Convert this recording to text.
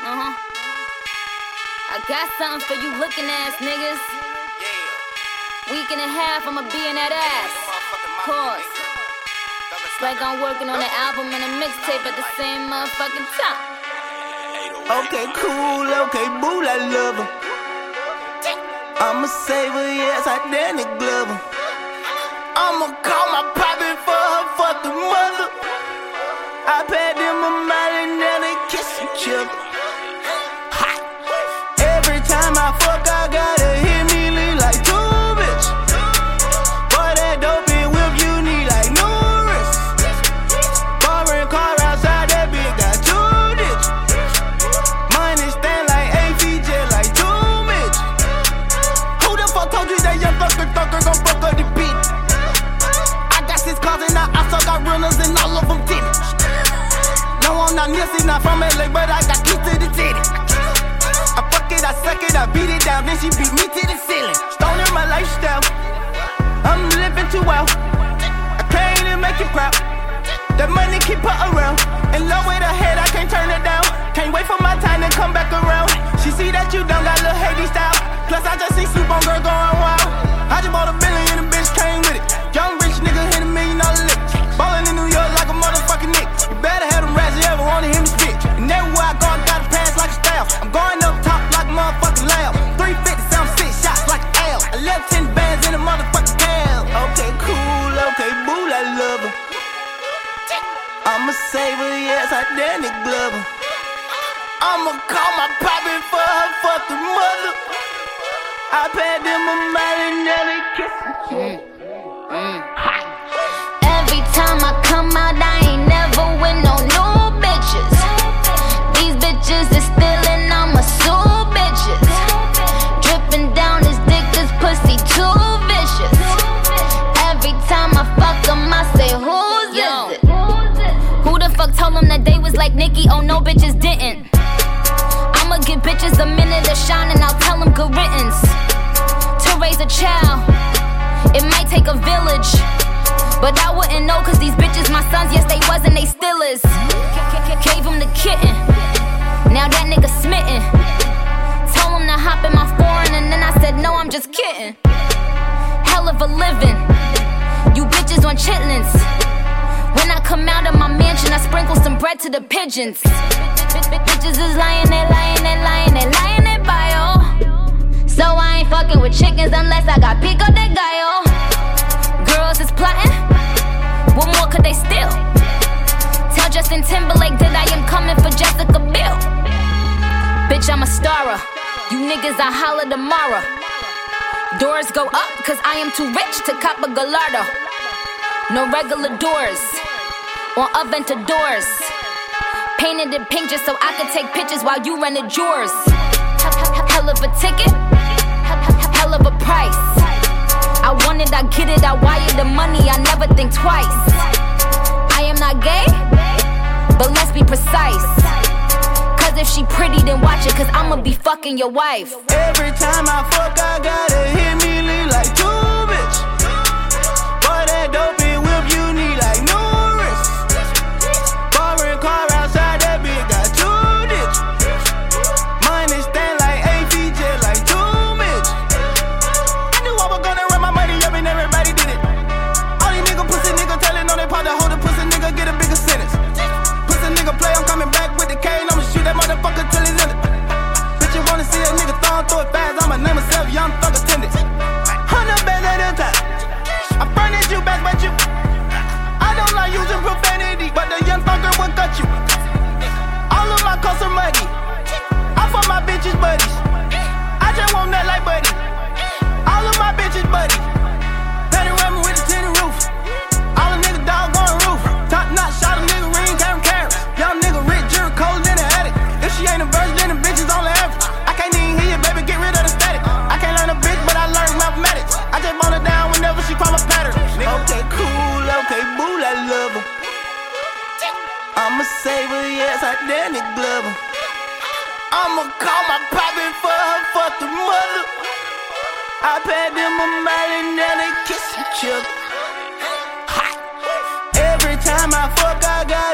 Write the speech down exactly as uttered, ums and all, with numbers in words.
Uh-huh. I got something for you looking ass niggas. Yeah. Week and a half, I'ma be in that ass. Pause. It's like I'm working on an album and a mixtape at the same motherfucking time. Okay, cool, okay, boo, I love her. I'ma save her, yes, I Danny Glover. I'ma call my poppin' for her fucking mother. I paid them a mile and now they kiss each other. Hot. Every time I fuck, I gotta hit me lean like two bitch. Boy, that dope and whip you need like no wrist. Foreign car outside, that bitch got two ditch. Money stand like A P J, like two bitch. Who the fuck told you that young fucker thugger gon' fuck up the beat? I got six cars and I also got runners and all of them titties. No, I'm not Nipsey, not from L A, but I got keys to the titty. I fuck it, I suck it, I beat it down, then she beat me to the ceiling. Stoning my lifestyle, I'm living too well. I can't even make it proud. That money keep her around. In love with her head, I can't turn it down. Can't wait for my time to come back around. She see that you don't got little Haiti style. Plus I just see Soup on girl going wild. I just bought a billion and the bitch came with it. Young rich nigga hit a million dollar lick. Ballin' in New York like a motherfucking Nick. You better have them rats you ever wanted him to spit. And everywhere I go, I gotta pass like a staff. I'm going up top like a motherfucking lab. three fifty, sound six shots like an L. I left ten bands in a motherfucking cab. Okay, cool, okay, boo, I love her. I'ma save her, yes, I Danny Glover. I'ma call my poppin' for her fucking mother. I paid them a mile and now they kiss each other. Every time I come out, I ain't never with no new bitches. These bitches is stealing, I'ma sue bitches. Dripping down his dick, this pussy too vicious. Every time I fuck him, I say, who's Yo. Is it? Who the fuck told him that they was like Nicki? Oh no, bitches didn't. I'ma give bitches a minute to shine and I'll tell them good riddance. To raise a child, it might take a village, but I wouldn't know cause these bitches my sons, yes they was and they still is. Gave him the kitten, now that nigga smitten. Told him to hop in my foreign and then I said no, I'm just kidding. Hell of a living, you bitches on chitlins. When I come out of my mansion, I sprinkle some bread to the pigeons. Bitches is lying, they lying, they lying, they lying, they bio. So I ain't fucking with chickens unless I got pico de gallo. Girls is plotting, what more could they steal? Tell Justin Timberlake that I am coming for Jessica Biel. Bitch, I'm a starrer, you niggas I holla tomorrow. Doors go up cause I am too rich to cop a Gallardo. No regular doors, on Aventadors. Painted it pink just so I could take pictures while you rented yours. Hell of a ticket, hell of a price. I want it, I get it, I wire the money, I never think twice. I am not gay, but let's be precise. Cause if she pretty, then watch it, cause I'ma be fucking your wife. Every time I fuck, I gotta hit me lean like two bitch. Boy, that dope and whip you need like no wrist. Foreign car outside, that bitch got two ditch. Money stand like A P J, like two bitch. I knew I was gonna run my money up and everybody did it. All these nigga pussy nigga telling on they part to hold a pussy nigga get a bigger sentence. Pussy nigga play, I'm coming back with the cane, I'ma shoot that motherfucker till he's in it. Bitch, you wanna see a nigga throwing through it fast, I'ma name myself Young Thug Attendant. Hundred bands at a time, I furnish you back, but you I don't like using profanity, but the young thugger will cut you. All of my clothes are muddy, I fuck my bitches buddies, I just want that like buddy. All of my bitches buddy, Patty Raymond with the tinted roof. All a nigga dog going roof. Top notch, shot a nigga ring, carry carrots. Young nigga rich, jury cold in the attic. If she ain't a virgin, then the bitch is only average. I can't even hear you, baby, get rid of the static. I can't learn a bitch, but I learned mathematics. I just bone her down whenever she call my pattern. Okay, cool, okay, boo, I love her. I'ma save her, yes, I Danny Glover. I'ma call my poppin' for her fucking mother. I paid them a mile and now they kiss each other. Hot. Every time I fuck, I got